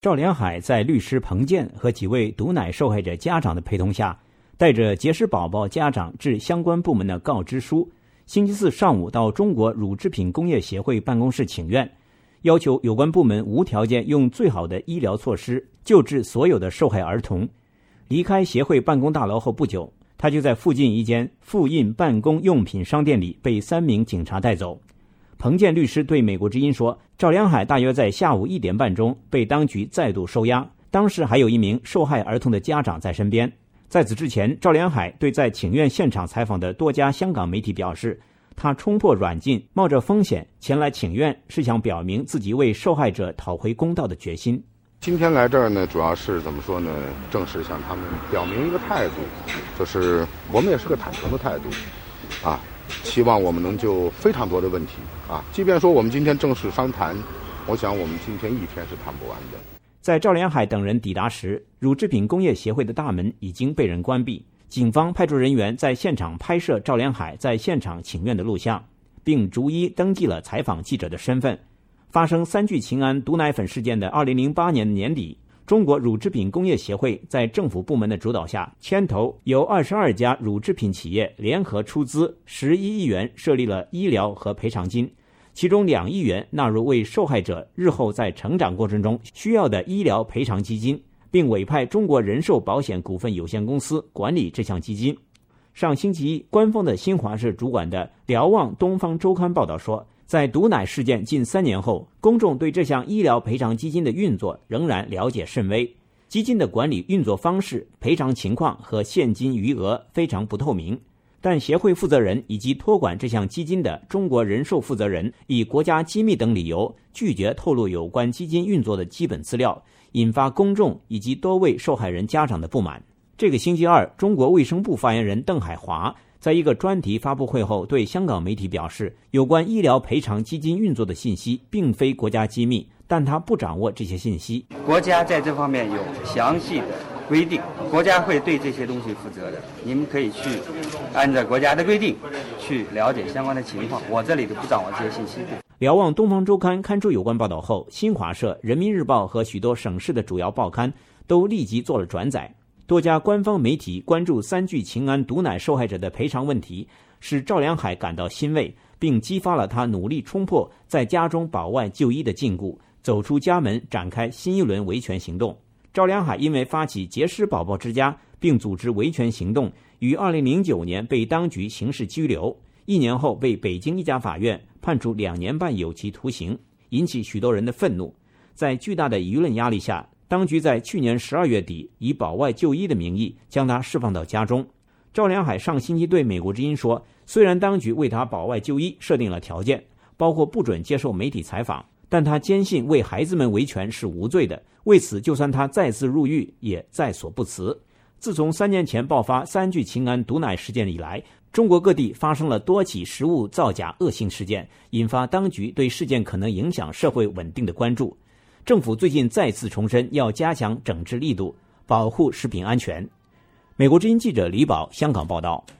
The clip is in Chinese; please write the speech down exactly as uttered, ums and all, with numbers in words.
赵连海在律师彭健和几位毒奶受害者家长的陪同下，带着结石宝宝家长致相关部门的告知书，星期四上午到中国乳制品工业协会办公室请愿，要求有关部门无条件用最好的医疗措施救治所有的受害儿童。离开协会办公大楼后不久，他就在附近一间复印办公用品商店里被三名警察带走。彭健律师对美国之音说，赵连海大约在下午一点半钟被当局再度收押，当时还有一名受害儿童的家长在身边。在此之前，赵连海对在请愿现场采访的多家香港媒体表示，他冲破软禁，冒着风险前来请愿，是想表明自己为受害者讨回公道的决心。 今天来这儿呢，主要是怎么说呢？正式向他们表明一个态度，就是我们也是个坦诚的态度，啊，希望我们能就非常多的问题啊，即便说我们今天正式商谈，我想我们今天一天是谈不完的。 在赵连海等人抵达时，乳制品工业协会的大门已经被人关闭，警方派出人员在现场拍摄赵连海在现场请愿的录像，并逐一登记了采访记者的身份。发生三聚氰胺毒奶粉事件的二零零八年年底，中国乳制品工业协会在政府部门的主导下，牵头由二十二家乳制品企业联合出资十一亿元设立了医疗和赔偿金，其中两亿元纳入为受害者日后在成长过程中需要的医疗赔偿基金，并委派中国人寿保险股份有限公司管理这项基金。上星期一，官方的新华社主管的瞭望东方周刊报道说，在毒奶事件近三年后，公众对这项医疗赔偿基金的运作仍然了解甚微。基金的管理运作方式、赔偿情况和现金余额非常不透明。但协会负责人以及托管这项基金的中国人寿负责人以国家机密等理由拒绝透露有关基金运作的基本资料，引发公众以及多位受害人家长的不满。这个星期二，中国卫生部发言人邓海华在一个专题发布会后对香港媒体表示，有关医疗赔偿基金运作的信息并非国家机密，但他不掌握这些信息。 国家在这方面有详细的规定，国家会对这些东西负责的，你们可以去按照国家的规定去了解相关的情况，我这里都不掌握这些信息。 瞭望东方周刊刊出有关报道后，新华社、人民日报和许多省市的主要报刊都立即做了转载。多家官方媒体关注三聚氰胺毒奶受害者的赔偿问题，使赵连海感到欣慰，并激发了他努力冲破在家中保外就医的禁锢，走出家门，展开新一轮维权行动。赵连海因为发起结石宝宝之家并组织维权行动，于二零零九年被当局刑事拘留，一年后被北京一家法院判处两年半有期徒刑，引起许多人的愤怒。在巨大的舆论压力下，当局在去年十二月底以保外就医的名义将他释放到家中。赵连海上星期对美国之音说，虽然当局为他保外就医设定了条件，包括不准接受媒体采访，但他坚信为孩子们维权是无罪的，为此就算他再次入狱也在所不辞。自从三年前爆发三聚氰胺毒奶事件以来，中国各地发生了多起食物造假恶性事件，引发当局对事件可能影响社会稳定的关注。政府最近再次重申要加强整治力度，保护食品安全。美国之音记者李宝香港报道。